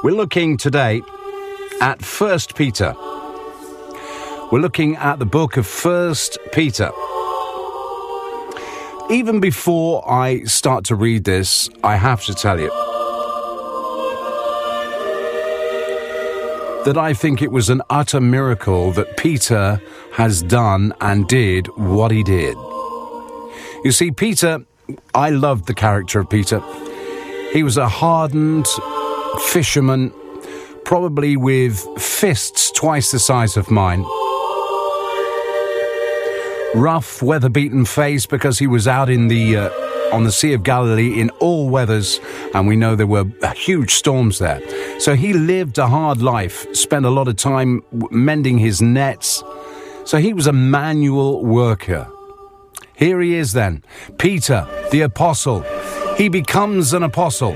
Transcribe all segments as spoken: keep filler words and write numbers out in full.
We're looking today at First Peter. We're looking at the book of First Peter. Even before I start to read this, I have to tell you that I think it was an utter miracle that Peter has done and did what he did. You see, Peter, I loved the character of Peter. He was a hardened fisherman, probably with fists twice the size of mine. Rough, weather-beaten face because he was out in the uh, on the Sea of Galilee in all weathers, and we know there were huge storms there. So he lived a hard life, spent a lot of time mending his nets. So he was a manual worker. Here he is then, Peter, the apostle. He becomes an apostle.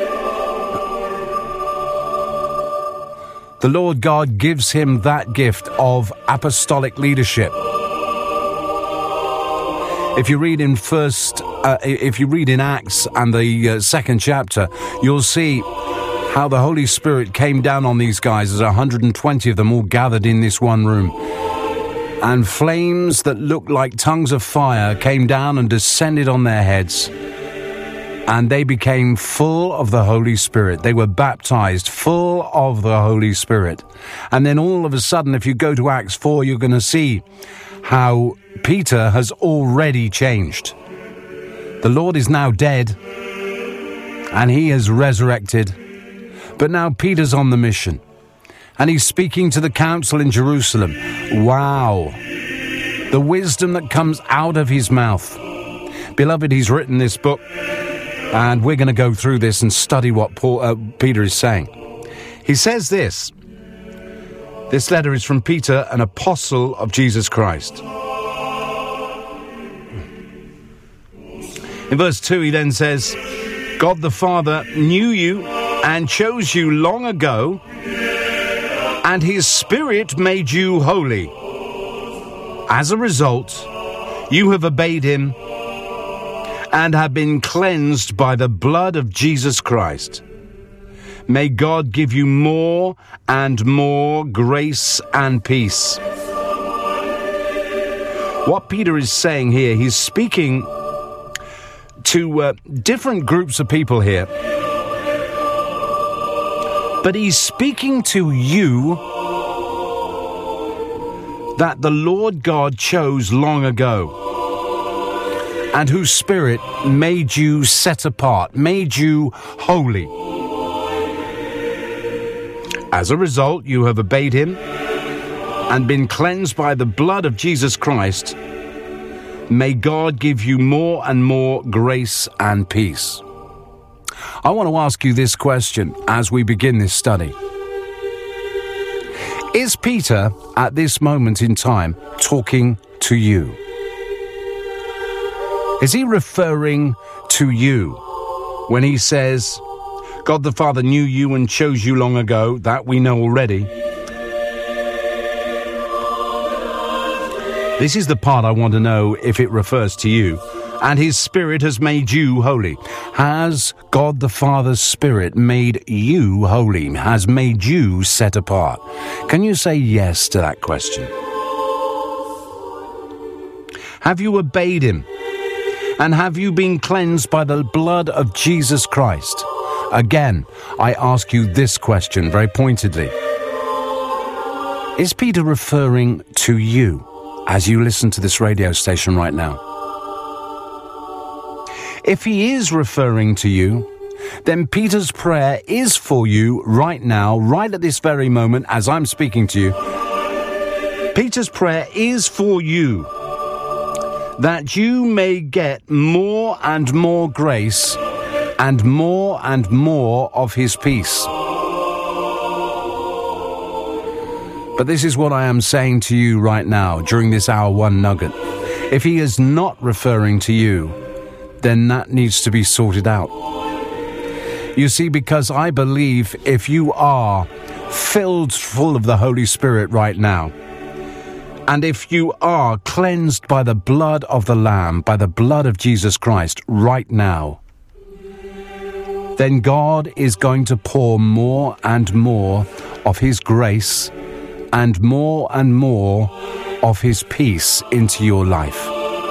The Lord God gives him that gift of apostolic leadership. If you read in first, uh, if you read in Acts and the uh, second chapter, you'll see how the Holy Spirit came down on these guys. There's one hundred twenty of them all gathered in this one room. And flames that looked like tongues of fire came down and descended on their heads. And they became full of the Holy Spirit. They were baptized full of the Holy Spirit. And then all of a sudden, if you go to Acts four, you're going to see how Peter has already changed. The Lord is now dead, and he is resurrected. But now Peter's on the mission, and he's speaking to the council in Jerusalem. Wow! The wisdom that comes out of his mouth. Beloved, he's written this book, and we're going to go through this and study what Paul, uh, Peter is saying. He says this. This letter is from Peter, an apostle of Jesus Christ. In verse two, he then says, God the Father knew you and chose you long ago, and his Spirit made you holy. As a result, you have obeyed him and have been cleansed by the blood of Jesus Christ. May God give you more and more grace and peace. What Peter is saying here, he's speaking to uh, different groups of people here. But he's speaking to you that the Lord God chose long ago, and whose Spirit made you set apart, made you holy. As a result, you have obeyed him and been cleansed by the blood of Jesus Christ. May God give you more and more grace and peace. I want to ask you this question as we begin this study. Is Peter, at this moment in time, talking to you? Is he referring to you when he says, God the Father knew you and chose you long ago? That we know already. This is the part I want to know if it refers to you. And his Spirit has made you holy. Has God the Father's Spirit made you holy? Has made you set apart? Can you say yes to that question? Have you obeyed him? And have you been cleansed by the blood of Jesus Christ? Again, I ask you this question very pointedly. Is Peter referring to you as you listen to this radio station right now? If he is referring to you, then Peter's prayer is for you right now, right at this very moment as I'm speaking to you. Peter's prayer is for you, that you may get more and more grace and more and more of his peace. But this is what I am saying to you right now during this hour one nugget. If he is not referring to you, then that needs to be sorted out. You see, because I believe if you are filled full of the Holy Spirit right now, and if you are cleansed by the blood of the Lamb, by the blood of Jesus Christ right now, then God is going to pour more and more of His grace and more and more of His peace into your life.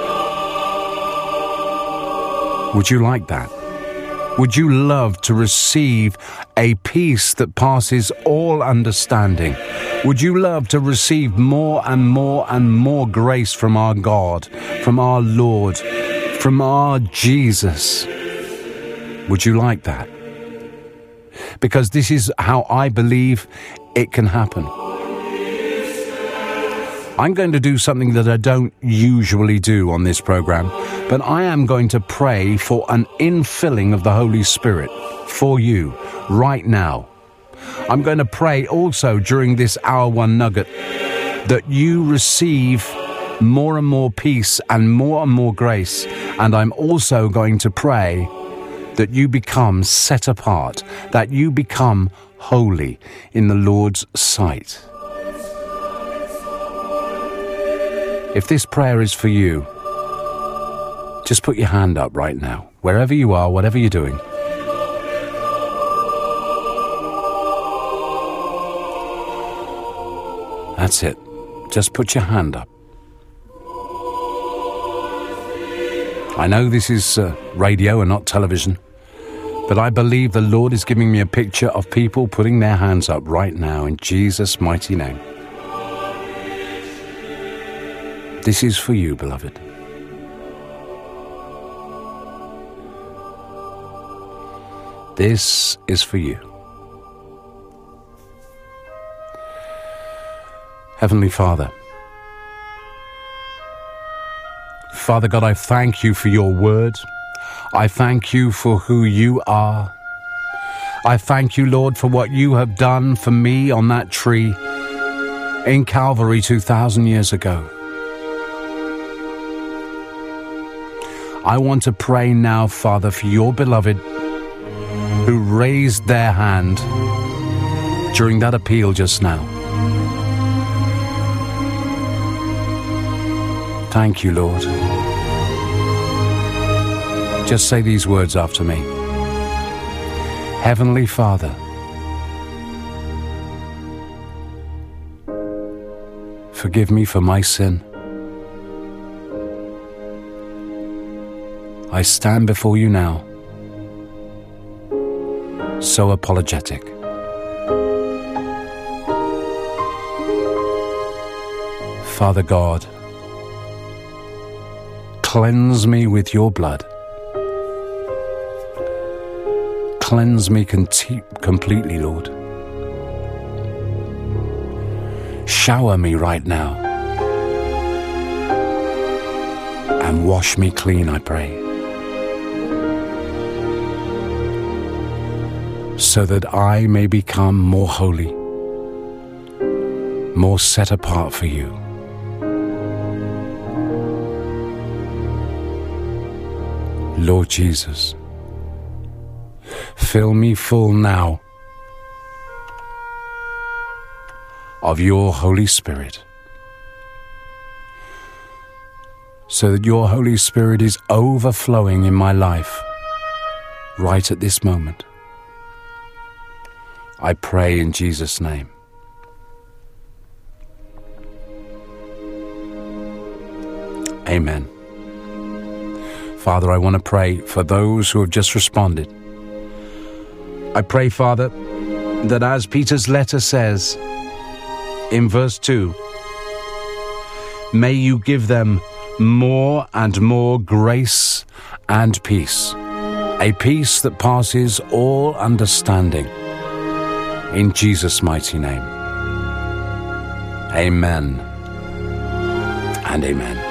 Would you like that? Would you love to receive a peace that passes all understanding? Would you love to receive more and more and more grace from our God, from our Lord, from our Jesus? Would you like that? Because this is how I believe it can happen. I'm going to do something that I don't usually do on this program, but I am going to pray for an infilling of the Holy Spirit for you right now. I'm going to pray also during this hour one nugget that you receive more and more peace and more and more grace. And I'm also going to pray that you become set apart, that you become holy in the Lord's sight. If this prayer is for you, just put your hand up right now, wherever you are, whatever you're doing. That's it. Just put your hand up. I know this is uh, radio and not television, but I believe the Lord is giving me a picture of people putting their hands up right now in Jesus' mighty name. This is for you, beloved. This is for you. Heavenly Father, Father God, I thank you for your word. I thank you for who you are. I thank you, Lord, for what you have done for me on that tree in Calvary two thousand years ago. I want to pray now, Father, for your beloved who raised their hand during that appeal just now. Thank you, Lord. Just say these words after me. Heavenly Father, forgive me for my sin. I stand before you now, so apologetic. Father God, cleanse me with your blood. Cleanse me conti- completely, Lord. Shower me right now and wash me clean, I pray, so that I may become more holy, more set apart for you. Lord Jesus, fill me full now of your Holy Spirit, so that your Holy Spirit is overflowing in my life right at this moment. I pray in Jesus' name. Amen. Father, I want to pray for those who have just responded. I pray, Father, that as Peter's letter says in verse two, may you give them more and more grace and peace, a peace that passes all understanding. In Jesus' mighty name. Amen and amen.